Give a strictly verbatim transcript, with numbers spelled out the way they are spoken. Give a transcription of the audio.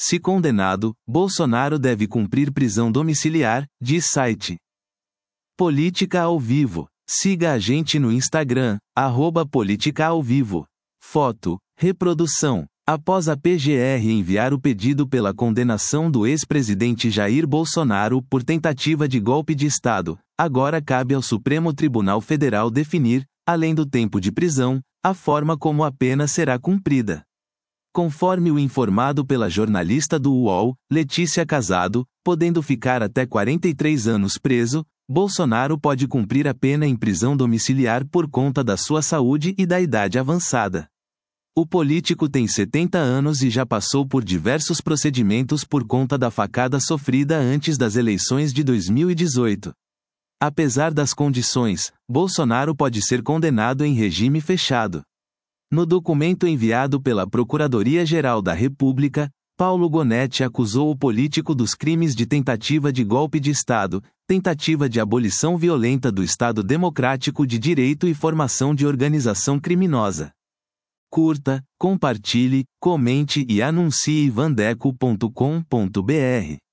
Se condenado, Bolsonaro deve cumprir prisão domiciliar, diz site. Política ao Vivo. Siga a gente no Instagram, arroba Política ao Vivo. Foto, reprodução. Após a P G R enviar o pedido pela condenação do ex-presidente Jair Bolsonaro por tentativa de golpe de Estado, agora cabe ao Supremo Tribunal Federal definir, além do tempo de prisão, a forma como a pena será cumprida. Conforme o informado pela jornalista do U O L, Letícia Casado, podendo ficar até quarenta e três anos preso, Bolsonaro pode cumprir a pena em prisão domiciliar por conta da sua saúde e da idade avançada. O político tem setenta anos e já passou por diversos procedimentos por conta da facada sofrida antes das eleições de dois mil e dezoito. Apesar das condições, Bolsonaro pode ser condenado em regime fechado. No documento enviado pela Procuradoria-Geral da República, Paulo Gonetti acusou o político dos crimes de tentativa de golpe de Estado, tentativa de abolição violenta do Estado Democrático de Direito e formação de organização criminosa. Curta, compartilhe, comente e anuncie vandeco ponto com ponto br.